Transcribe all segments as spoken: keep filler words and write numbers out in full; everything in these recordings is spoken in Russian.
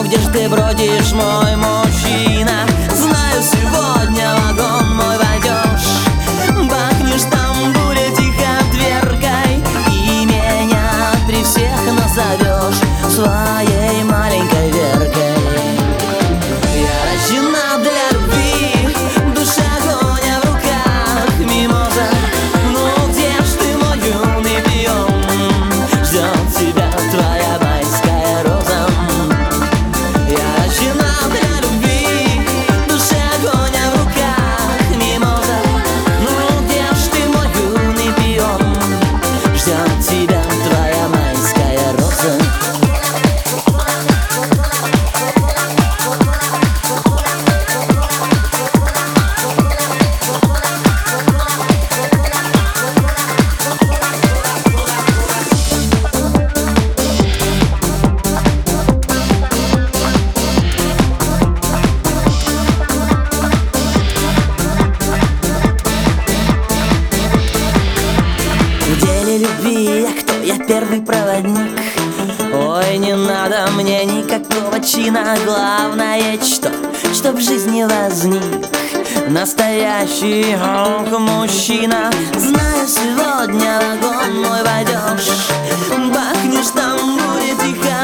Ну где ж ты бродишь, мой мужчина? Знаю, сегодня в вагон мой войдешь. Бахнешь там буря тихо дверкой, и меня при всех назовешь своей маленькой Веркой. Я рождена для любви, душа огонь в руках, мимоза. Ну где ж ты, мой юный пион? Ждет тебя твоя майская роза. Я рождена для любви, душа огонь в руках, мимоза. Ну где ж ты, мой юный пион? Ждет тебя твоя майская роза. В деле любви я кто? Я первый проводник. Ой, не надо мне никакого чина. Главное, что, чтоб в жизни возник настоящий ох, мужчина. Знаю, сегодня в вагон мой войдешь. Бахнешь там буря тихо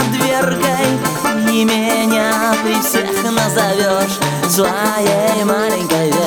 дверкой, и меня при всех назовешь своей маленькой